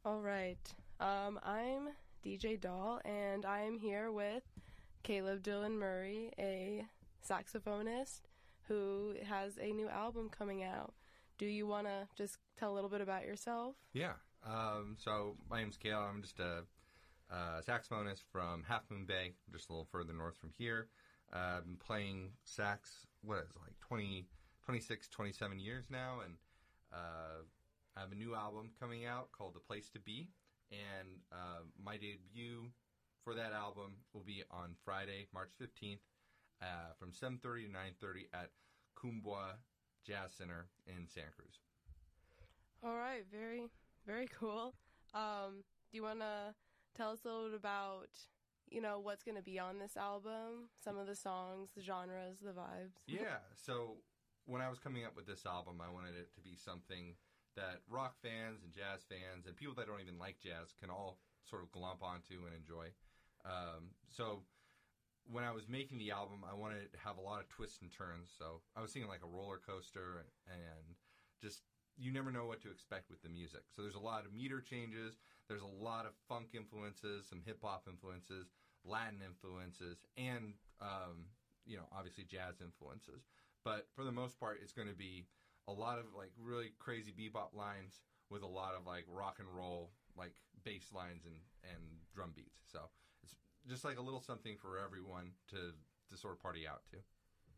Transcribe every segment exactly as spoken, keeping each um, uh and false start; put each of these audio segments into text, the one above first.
All right. Um, I'm D J Doll, and I'm here with Caleb Dylan Murray, a saxophonist who has a new album coming out. Do you want to just tell a little bit about yourself? Yeah. Um, so my name's Caleb. I'm just a, a saxophonist from Half Moon Bay, just a little further north from here. Uh, I've been playing sax, what is it, like twenty, twenty-six, twenty-seven years now, and uh, I have a new album coming out called The Place to Be, and uh, my debut for that album will be on Friday, March fifteenth, uh, from seven thirty to nine thirty at Kumbwa Jazz Center in Santa Cruz. All right, very, very cool. Um, do you want to tell us a little bit about, you know, what's going to be on this album, some of the songs, the genres, the vibes? Yeah, so when I was coming up with this album, I wanted it to be something that rock fans and jazz fans and people that don't even like jazz can all sort of glomp onto and enjoy. Um, so when I was making the album, I wanted it to have a lot of twists and turns. So I was thinking like a roller coaster, and just you never know what to expect with the music. So there's a lot of meter changes. There's a lot of funk influences, some hip-hop influences, Latin influences, and, um, you know, obviously jazz influences. But for the most part, it's going to be a lot of, like, really crazy bebop lines with a lot of, like, rock and roll, like, bass lines and, and drum beats. So it's just like a little something for everyone to, to sort of party out to.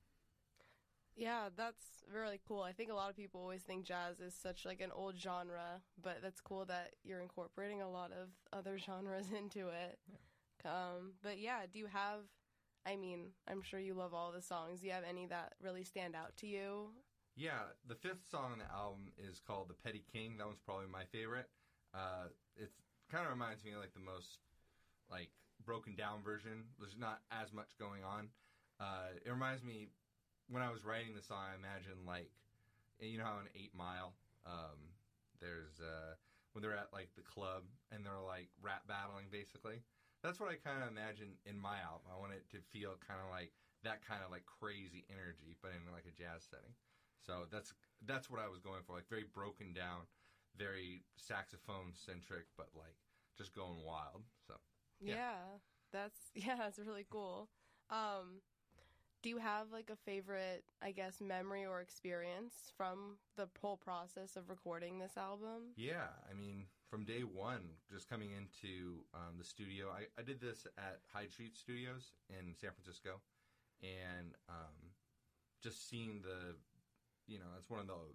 Yeah, that's really cool. I think a lot of people always think jazz is such like an old genre, but that's cool that you're incorporating a lot of other genres into it. Yeah. Um, but yeah, do you have, I mean, I'm sure you love all the songs. Do you have any that really stand out to you? Yeah, the fifth song on the album is called The Petty King. That one's probably my favorite. Uh, it kind of reminds me of like the most like broken down version. There's not as much going on. Uh, it reminds me, when I was writing the song, I imagined, like, you know how in Eight Mile, um, there's, uh, when they're at, like, the club, and they're, like, rap battling, basically. That's what I kind of imagine in my album. I want it to feel kind of like that kind of, like, crazy energy, but in, like, a jazz setting. So that's that's what I was going for, like, very broken down, very saxophone-centric, but, like, just going wild, so, yeah. Yeah, that's, yeah, that's really cool. Um... Do you have, like, a favorite, I guess, memory or experience from the whole process of recording this album? Yeah, I mean, from day one, just coming into um, the studio, I, I did this at Hyde Street Studios in San Francisco, and um, just seeing the, you know, it's one of the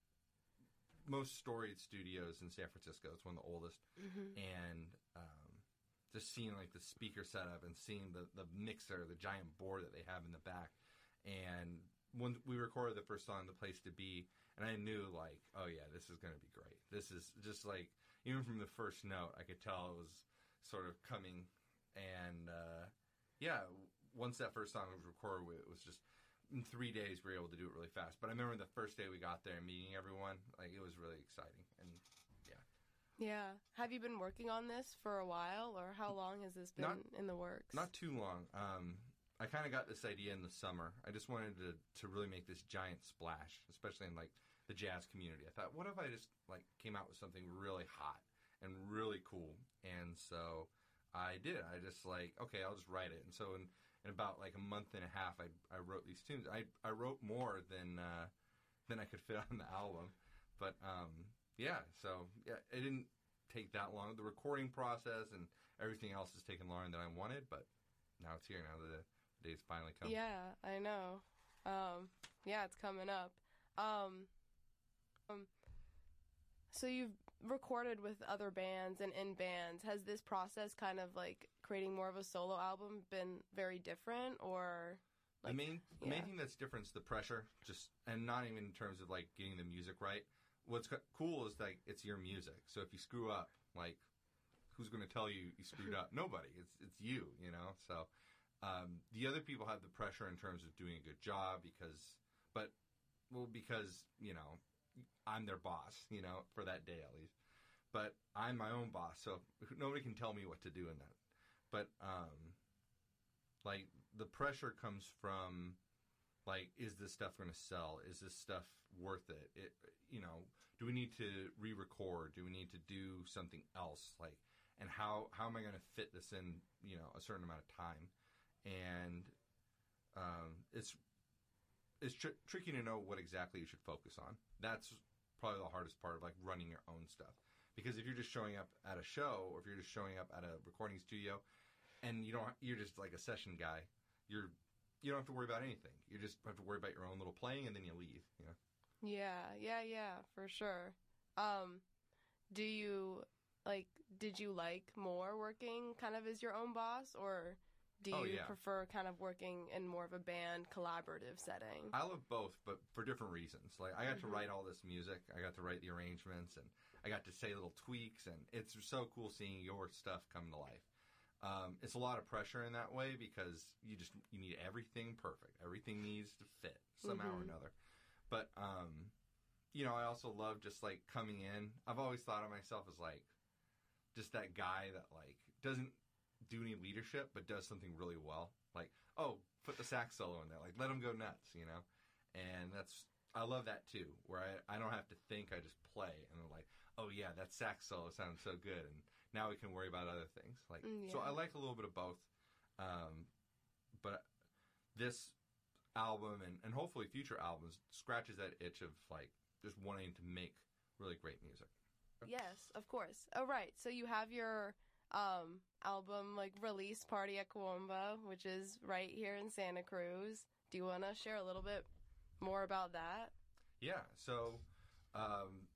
most storied studios in San Francisco. It's one of the oldest, mm-hmm. and um, just seeing, like, the speaker setup and seeing the, the mixer, the giant board that they have in the back. And when we recorded the first song, The Place to Be, and I knew, like, oh, yeah, this is going to be great. This is just, like, even from the first note, I could tell it was sort of coming. And, uh, yeah, once that first song was recorded, it was just, in three days, we were able to do it really fast. But I remember the first day we got there and meeting everyone, like, it was really exciting. And, yeah. Yeah. Have you been working on this for a while, or how long has this been not, in the works? Not too long. Um, I kind of got this idea in the summer. I just wanted to, to really make this giant splash, especially in, like, the jazz community. I thought, what if I just, like, came out with something really hot and really cool? And so I did. I just, like, okay, I'll just write it. And so in, in about, like, a month and a half, I, I wrote these tunes. I, I wrote more than, uh, than I could fit on the album. But, um... yeah, so yeah, it didn't take that long. The recording process and everything else has taken longer than I wanted, but now it's here. Now the, the day's finally come. Yeah, I know. Um, yeah, it's coming up. Um, um, so you've recorded with other bands and in bands. Has this process kind of like creating more of a solo album been very different, or? Like, the main, yeah. the main thing that's different is the pressure, just and not even in terms of like getting the music right. What's cool is, like, it's your music. So if you screw up, like, who's going to tell you you screwed up? Nobody. It's it's you, you know? So um, the other people have the pressure in terms of doing a good job because, but, well, because, you know, I'm their boss, you know, for that day at least. But I'm my own boss, so nobody can tell me what to do in that. But, um, like, the pressure comes from Like, is this stuff going to sell? Is this stuff worth it? It, you know, do we need to re-record? Do we need to do something else? Like, and how, how am I going to fit this in, you know, a certain amount of time? And um, it's it's tr- tricky to know what exactly you should focus on. That's probably the hardest part of, like, running your own stuff. Because if you're just showing up at a show, or if you're just showing up at a recording studio, and you don't, you're just like a session guy, you're you don't have to worry about anything. You just have to worry about your own little playing, and then you leave. You know. Yeah, yeah, yeah, for sure. Um, do you like? Did you like more working kind of as your own boss, or do Oh, you yeah. prefer kind of working in more of a band collaborative setting? I love both, but for different reasons. Like, I got Mhm. to write all this music. I got to write the arrangements, and I got to say little tweaks, and it's so cool seeing your stuff come to life. Um, it's a lot of pressure in that way because you just you need everything perfect. Everything needs to fit somehow or Mhm. another. But um, you know, I also love just like coming in. I've always thought of myself as like just that guy that like doesn't do any leadership but does something really well. Like, oh, put the sax solo in there. Like, let him go nuts, you know. And that's I love that too, where I, I don't have to think. I just play, and they're like, oh yeah, that sax solo sounds so good, and now we can worry about other things. Like, Mm, so yeah. I like a little bit of both. Um, but this album and, and hopefully future albums scratches that itch of like just wanting to make really great music. Yes, of course. Oh, right. So you have your um album like release party at Kooumba, which is right here in Santa Cruz. Do you want to share a little bit more about that? Yeah. So um,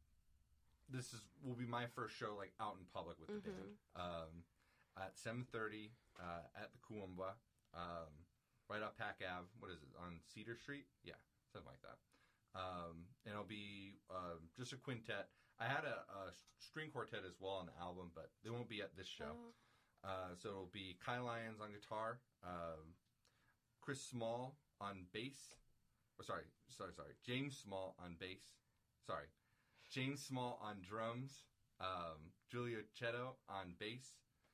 this is will be my first show like out in public with the Mhm. band um, at seven thirty uh, at the Kooumba, um, right up Pack Ave. What is it, on Cedar Street? Yeah, something like that. Um, and it'll be uh, just a quintet. I had a, a string quartet as well on the album, but they won't be at this show. Oh. Uh, so it'll be Kai Lyons on guitar, um, Chris Small on bass. Or sorry, sorry, sorry. James Small on bass. Sorry. James Small on drums. Um, Julio Cheto on bass.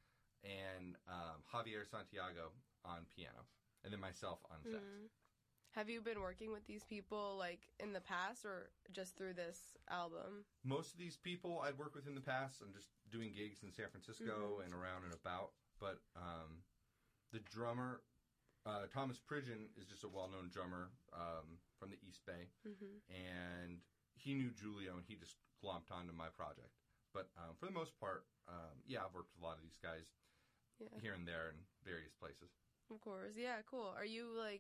And um, Javier Santiago on piano. And then myself on sax. Mhm. Have you been working with these people like in the past or just through this album? Most of these people I'd worked with in the past. I'm just doing gigs in San Francisco Mhm. and around and about. But um, the drummer, uh, Thomas Pridgeon, is just a well-known drummer um, from the East Bay. Mhm. And he knew Julio, and he just glomped onto my project. But um, for the most part, um, yeah, I've worked with a lot of these guys Yeah. here and there in various places. Of course. Yeah, cool. Are you like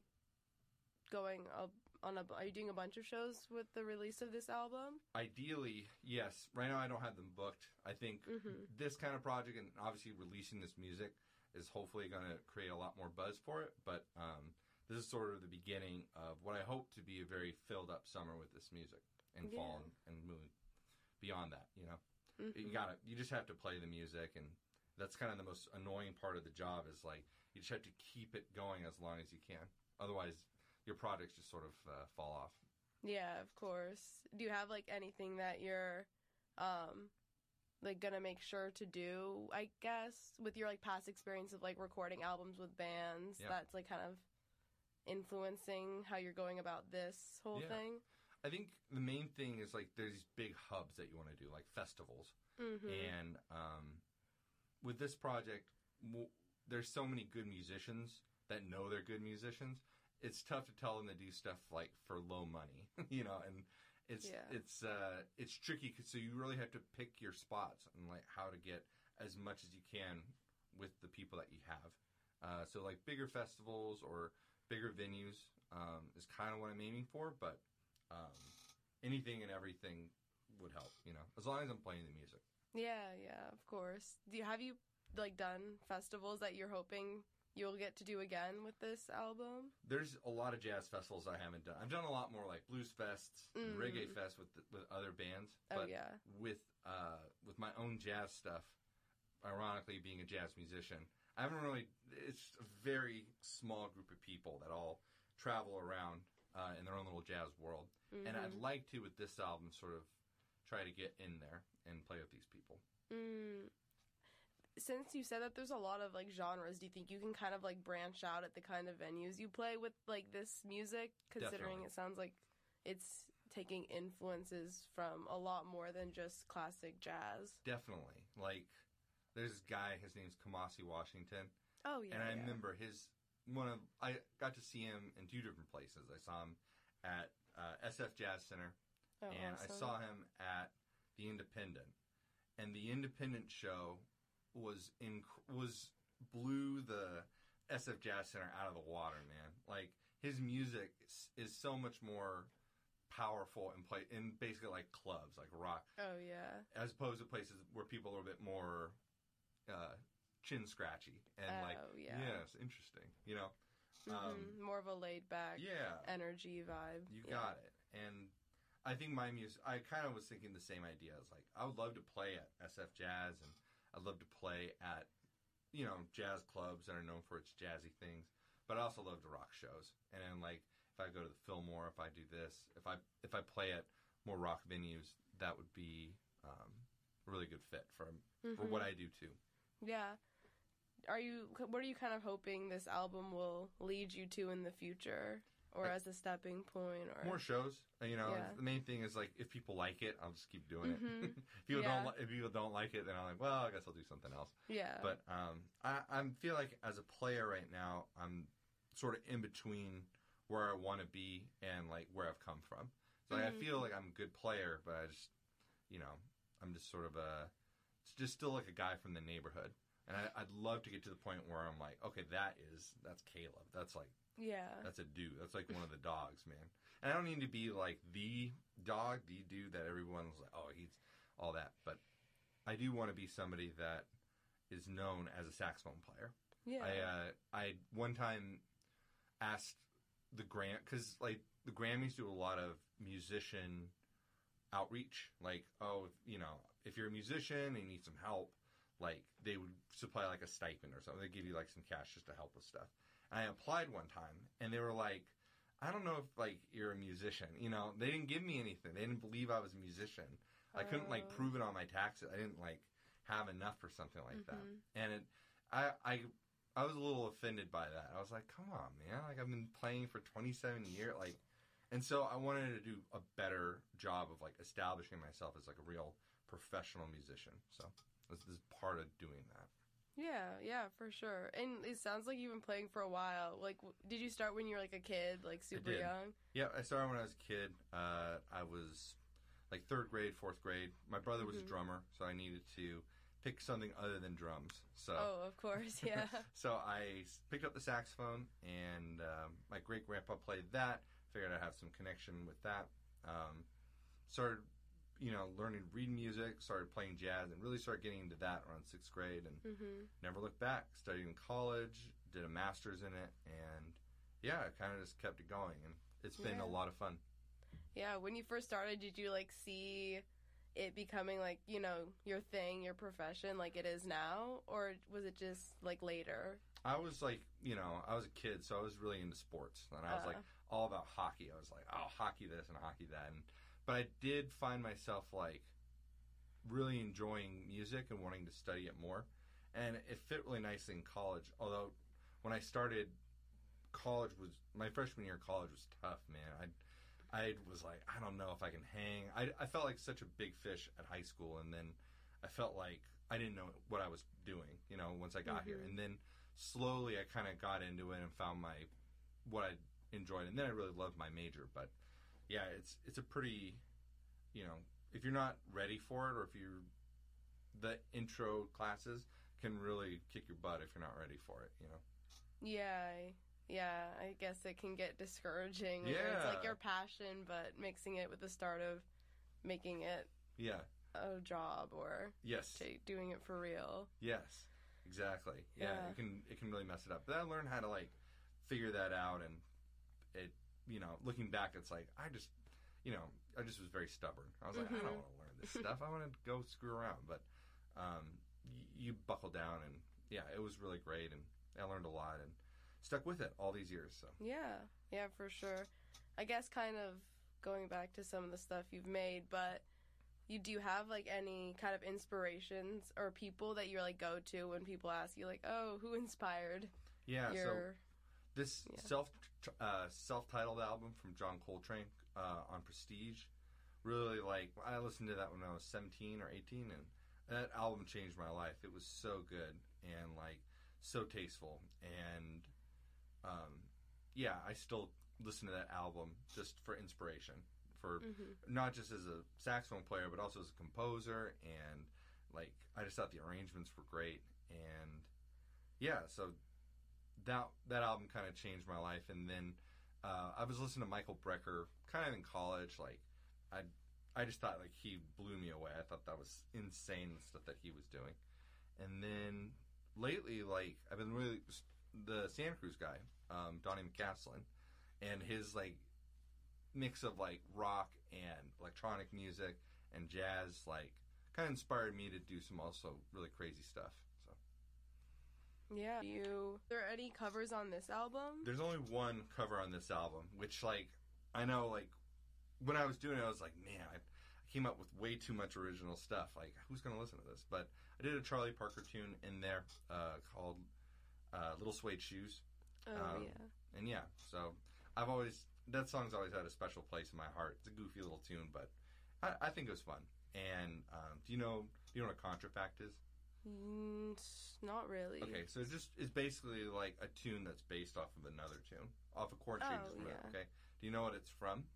going up on a are you doing a bunch of shows with the release of this album? Ideally, yes. Right now I don't have them booked. I think Mhm. this kind of project and obviously releasing this music is hopefully going to create a lot more buzz for it. But um, this is sort of the beginning of what I hope to be a very filled up summer with this music and Yeah. fall and, and moving beyond that, you know. Mhm. You gotta, you just have to play the music, and that's kind of the most annoying part of the job is like you just have to keep it going as long as you can. Otherwise, your projects just sort of uh, fall off. Yeah, of course. Do you have like anything that you're um like gonna make sure to do, I guess, with your like past experience of like recording albums with bands Yeah. that's like kind of influencing how you're going about this whole Yeah. thing? I think the main thing is like there's these big hubs that you want to do, like festivals. Mhm. And um, with this project, w- there's so many good musicians that know they're good musicians. It's tough to tell them to do stuff like for low money, you know, and it's Yeah. it's uh, it's tricky. 'Cause, so you really have to pick your spots and like how to get as much as you can with the people that you have. Uh, so like bigger festivals or bigger venues um, is kind of what I'm aiming for, but um, anything and everything would help, you know, as long as I'm playing the music. Yeah, yeah, of course. Do you have you like done festivals that you're hoping you'll get to do again with this album? There's a lot of jazz festivals I haven't done. I've done a lot more like blues fests, and Mm. reggae fests with the, with other bands. Oh, But yeah. with uh, with my own jazz stuff, ironically being a jazz musician, I haven't really. It's a very small group of people that all travel around uh, in their own little jazz world, and I'd Mhm. like to with this album sort of try to get in there and play with these people. Mm. since you said that there's a lot of like genres, do you think you can kind of like branch out at the kind of venues you play with like this music, considering Definitely. it sounds like it's taking influences from a lot more than just classic jazz? Definitely. Like, there's this guy, his name's Kamasi Washington, Oh yeah. and I yeah. remember his one of I got to see him in two different places. I saw him at uh, S F Jazz Center, Oh, and awesome. I saw him at the Independent, and the Independent show was in was blew the S F Jazz Center out of the water, man. Like, his music is, is so much more powerful and play in basically like clubs, like rock, Oh yeah. as opposed to places where people are a bit more uh, chin scratchy and Oh, like, yeah. yes, interesting, you know. Um, Mhm. More of a laid back yeah, energy vibe. you Yeah. got it. And I think my music, I kind of was thinking the same idea. I was like, I would love to play at S F Jazz, and I'd love to play at, you know, jazz clubs that are known for its jazzy things. But I also love to rock shows. And then, like, if I go to the Fillmore, if I do this, if I if I play at more rock venues, that would be um, a really good fit for for Mhm. what I do too. Yeah. Are you? What are you kind of hoping this album will lead you to in the future, or I- as a stepping point, or More shows, uh, you know. Yeah. The main thing is, like, if people like it, I'll just keep doing Mhm. it. if people Yeah. don't, li- if people don't like it, then I'm like, well, I guess I'll do something else. yeah, But um, I I feel like as a player right now, I'm sort of in between where I want to be and like where I've come from. So like, Mhm. I feel like I'm a good player, but I just, you know, I'm just sort of a, it's just still like a guy from the neighborhood. And I, I'd love to get to the point where I'm like, okay, that is that's Caleb. That's like yeah, that's a dude. That's like one of the dogs, man. And I don't need to be like the dog, the dude that everyone's like, oh, he's all that. But I do want to be somebody that is known as a saxophone player. yeah, I uh, I one time asked the Gram because like the Grammys do a lot of musician outreach. Like, oh, if, you know, if you're a musician and you need some help, like they would supply like a stipend or something. They give you like some cash just to help with stuff. And I applied one time, and they were like, I don't know if like you're a musician. You know, they didn't give me anything. They didn't believe I was a musician. I couldn't like Oh. prove it on my taxes. I didn't like have enough or something like that. Mhm. And it, I, I, I was a little offended by that. I was like, come on, man! Like I've been playing for twenty-seven years, like, and so I wanted to do a better job of like establishing myself as like a real professional musician. So this is part of doing that. yeah, yeah, for sure. And it sounds like you've been playing for a while. Like, w- did you start when you were like a kid, like super did. young? Yeah, I started when I was a kid. Uh, I was like third grade, fourth grade. My brother was Mhm. a drummer, so I needed to pick something other than drums. So Oh, of course, yeah. so I s- picked up the saxophone, and um, my great grandpa played that. Figured I'd have some connection with that. Um, started, you know, learning to read music. Started playing jazz, and really started getting into that around sixth grade, and Mhm. never looked back. Studied in college, did a master's in it, and yeah, I kind of just kept it going, and it's been Yeah. a lot of fun. Yeah, when you first started, did you like see it becoming like, you know, your thing, your profession like it is now, or was it just like later? I was like, you know, I was a kid, so I was really into sports, and I was Uh. like all about hockey. I was like, oh, hockey this and hockey that, and but I did find myself like really enjoying music and wanting to study it more, and it fit really nicely in college. Although when I started college was my freshman year of college was tough, man. I I was like, I don't know if I can hang. I, I felt like such a big fish at high school, and then I felt like I didn't know what I was doing, you know, once I got here. Mhm. And then slowly I kind of got into it and found my what I enjoyed, and then I really loved my major. But yeah, it's it's a pretty, you know, if you're not ready for it, or if you're the intro classes can really kick your butt if you're not ready for it, you know. Yeah, I- yeah, I guess it can get discouraging. when It's like Yeah. your passion, but mixing it with the start of making it Yeah. a job or Yes. ta- doing it for real. Yes, exactly. Yeah, Yeah. it can it can really mess it up. But I learned how to like figure that out, and it, you know, looking back, it's like I just, you know, I just was very stubborn. I was like, I Mhm. don't want to learn this stuff. I want to go screw around. But um, y- you buckle down, and yeah, it was really great, and I learned a lot, and stuck with it all these years. So Yeah, yeah, for sure. I guess kind of going back to some of the stuff you've made, but you do you have like any kind of inspirations or people that you like go to when people ask you like, oh, who inspired Yeah, your... so this Yeah. self uh, self-titled album from John Coltrane uh, on Prestige, really like I listened to that when I was seventeen or eighteen, and that album changed my life. It was so good and like so tasteful, and um, yeah, I still listen to that album just for inspiration, for Mhm. not just as a saxophone player but also as a composer, and like I just thought the arrangements were great, and yeah, so that that album kind of changed my life. And then uh, I was listening to Michael Brecker kind of in college. Like I I just thought like he blew me away. I thought that was insane, the stuff that he was doing. And then lately, like I've been really the Santa Cruz guy, um, Donnie McCaslin, and his like mix of like rock and electronic music and jazz, like kind of inspired me to do some also really crazy stuff. So Yeah. You, are there any covers on this album? there's only one cover on this album, which like I know like when I was doing it, I was like, man, I, I came up with way too much original stuff. Like, who's gonna listen to this? But I did a Charlie Parker tune in there uh, called uh, "Little Suede Shoes." Oh Um, yeah. And yeah, so I've always, that song's always had a special place in my heart. It's a goofy little tune, but I, I think it was fun. And um, do you know, do you know what a contrafact is? Mm, s- not really. Okay, so it's just, it's basically like a tune that's based off of another tune, off a chord change. Oh, yeah. Okay, do you know what it's from?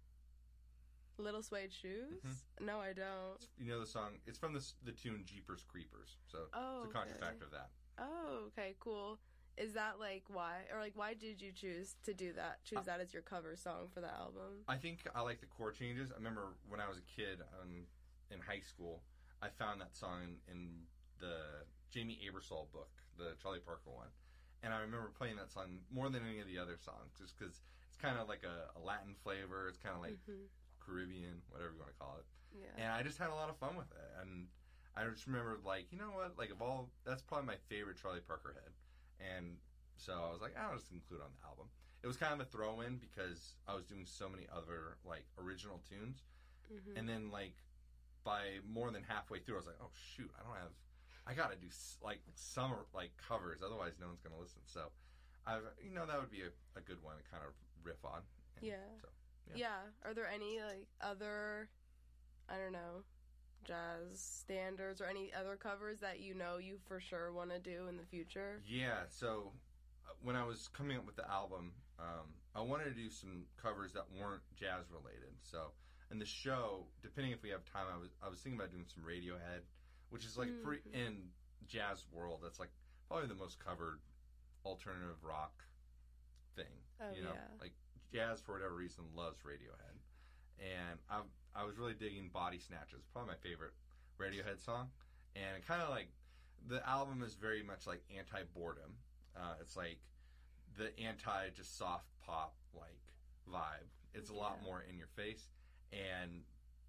Little Suede Shoes? Mhm. No, I don't. It's, you know the song, it's from the, the tune Jeepers Creepers. So Oh, it's a contrafact okay. of that. Oh, okay, cool. Is that like why, or like why did you choose to do that? Choose that as your cover song for the album? I think I like the chord changes. I remember when I was a kid um, in high school, I found that song in, in the Jamie Aebersold book, the Charlie Parker one. And I remember playing that song more than any of the other songs, just because it's kind of like a, a Latin flavor. It's kind of like Mhm. Caribbean, whatever you want to call it. Yeah. And I just had a lot of fun with it. And I just remember, like, you know what? Like, of all, that's probably my favorite Charlie Parker hit. And so I was like, I'll just include it on the album. It was kind of a throw-in because I was doing so many other, like, original tunes. Mhm. And then, like, by more than halfway through, I was like, oh, shoot, I don't have, I got to do, like, some, like, covers. Otherwise, no one's going to listen. So, I've, you know, that would be a, a good one to kind of riff on. And Yeah. So, yeah. Are there any like other, I don't know, jazz standards or any other covers that you know you for sure want to do in the future? yeah, so uh, when I was coming up with the album, um, I wanted to do some covers that weren't jazz related. So in the show, depending if we have time, I was I was thinking about doing some Radiohead, which is like for, Mhm. in jazz world, that's like probably the most covered alternative rock thing. Oh, you know, yeah. like jazz for whatever reason loves Radiohead, and I I was really digging Body Snatchers, probably my favorite Radiohead song, and kind of like the album is very much like anti boredom. Uh, it's like the anti just soft pop like vibe. It's a lot Yeah. more in your face, and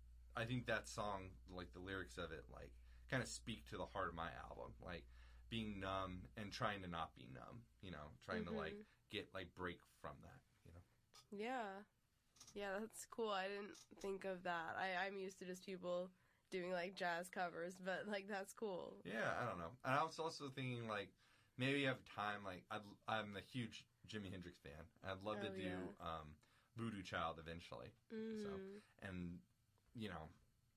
I think that song, like the lyrics of it, like kind of speak to the heart of my album, like being numb and trying to not be numb. You know, trying to like Mhm. get like break from that. You know. Yeah. Yeah, that's cool. I didn't think of that. I, I'm used to just people doing like jazz covers, but like that's cool. Yeah, I don't know. And I was also thinking like maybe you have time. Like I'd, I'm a huge Jimi Hendrix fan. I'd love to Oh, do yeah. um, Voodoo Child eventually. Mhm. And you know,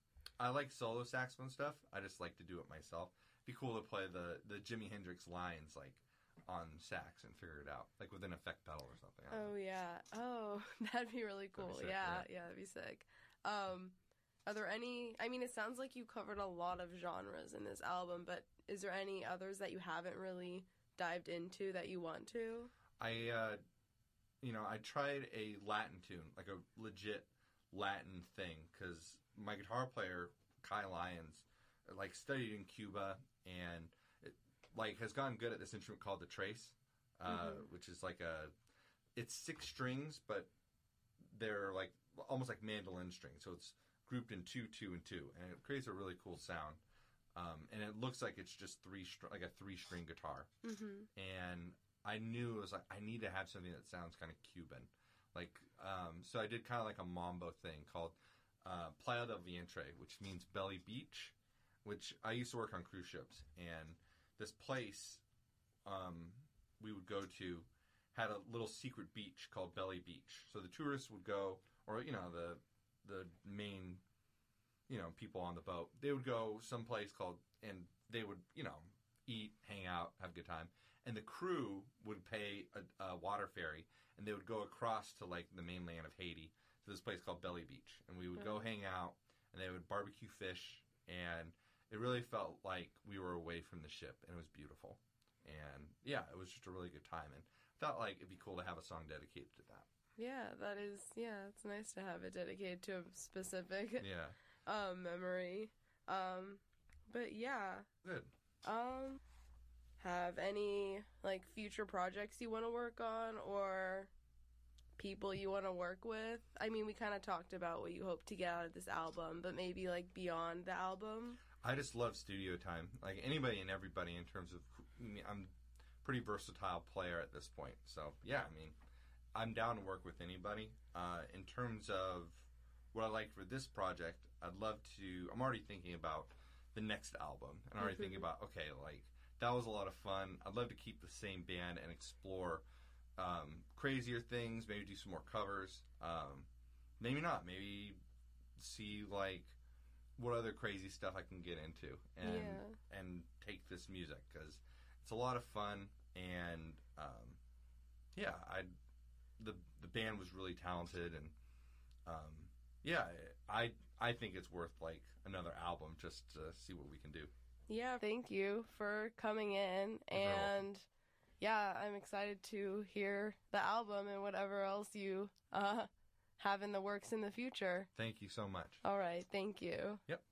I like solo saxophone stuff. I just like to do it myself. It'd be cool to play the the Jimi Hendrix lines like on sax and figure it out, like with an effect pedal or something. I don't Oh know. yeah. Oh, that'd be really That'd be cool. sick, yeah, yeah. yeah, that'd be sick. Um, are there any? I mean, it sounds like you covered a lot of genres in this album, but is there any others that you haven't really dived into that you want to? I, uh, you know, I tried a Latin tune, like a legit Latin thing, because my guitar player Kai Lyons, like studied in Cuba and it, like has gotten good at this instrument called the trace, uh, Mhm. which is like a, it's six strings, but they're like almost like mandolin strings, so it's grouped in two, two, and two, and it creates a really cool sound. Um, and it looks like it's just three, str- like a three-string guitar. Mm-hmm. And I knew it was like I need to have something that sounds kind of Cuban, like um, so I did kind of like a mambo thing called uh, Playa del Vientre, which means belly beach, which I used to work on cruise ships. And this place um, we would go to had a little secret beach called Belly Beach. So the tourists would go, or, you know, the the main, you know, people on the boat, they would go someplace called, and they would, you know, eat, hang out, have a good time. And the crew would pay a, a water ferry, and they would go across to, like, the mainland of Haiti to this place called Belly Beach. And we would Oh. go hang out, and they would barbecue fish, and it really felt like we were away from the ship, and it was beautiful. And, yeah, it was just a really good time. And I thought, like, it'd be cool to have a song dedicated to that. Yeah, that is, yeah, it's nice to have it dedicated to a specific Yeah. um, memory. Um, but yeah, Good. um, have any, like, future projects you want to work on or people you want to work with? I mean, we kind of talked about what you hope to get out of this album, but maybe, like, beyond the album. I just love studio time. Like, anybody and everybody in terms of, I mean, I'm a pretty versatile player at this point. So, yeah, I mean, I'm down to work with anybody. Uh, in terms of what I like for this project, I'd love to, I'm already thinking about the next album. And I'm already Mhm. thinking about, okay, like, that was a lot of fun. I'd love to keep the same band and explore um, crazier things, maybe do some more covers. Um, maybe not. Maybe see, like, what other crazy stuff I can get into and Yeah. and take this music, because it's a lot of fun. And, um, yeah, I the the band was really talented, and um, yeah, I I think it's worth, like, another album just to see what we can do. Yeah, thank you for coming in, You're very welcome. and yeah, I'm excited to hear the album and whatever else you uh, have in the works in the future. Thank you so much. All right, thank you. Yep.